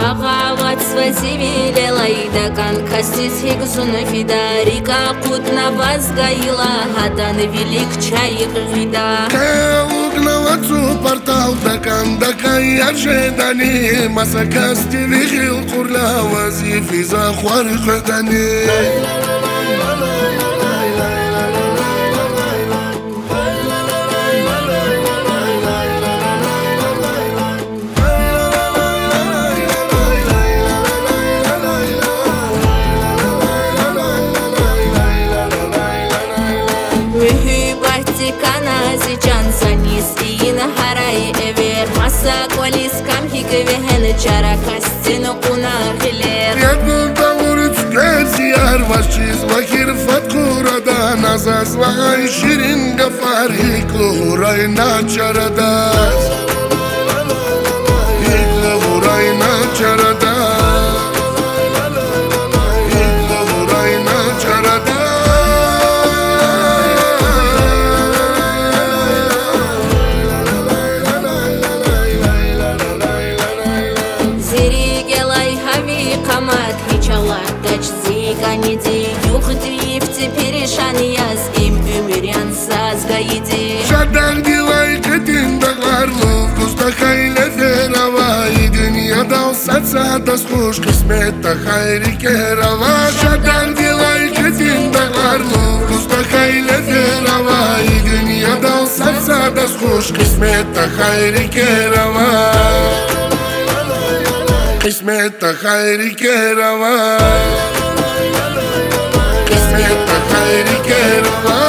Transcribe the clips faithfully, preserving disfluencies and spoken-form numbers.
Богатство зивилела и дакан кастис хигсуны фидарика кутна возгаила хадан велик чаик вида. Каугнавацу портал дакан дакай аржедани масакасти вихил курла вазифи захвар хадани. Каназичан санис иин харай эвер маса колис камхиг вехен чара кастину кунахилер. Ядгул тавурц гезияр вашиз вахир фаткурада назаз вагай ширин гафари клурай начарада. Клурай начарада. Şadan dilay ketin dağlarlı Kusta hayle ferava И dünyada satsa da skuş Kısmette hayri kerava Şadan dilay ketin dağlarlı Kusta hayle ferava И dünyada satsa da skuş Kısmette hayri kerava Kısmette hayri kerava Kısmette hayri kerava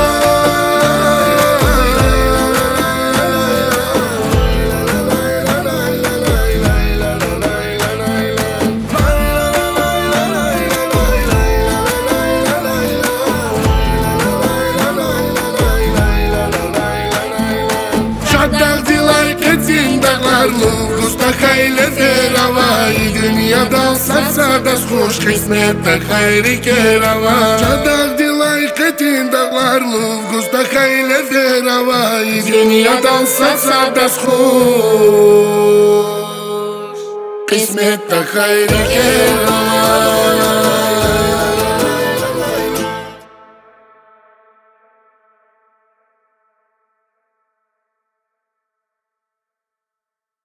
Kusta hayle ferava И dünyada satsa da skuş Kısmette hayri kerava Çadak dilay ketin dağlarlı Kusta hayle ferava И dünyada satsa da skuş Kısmette hayri kerava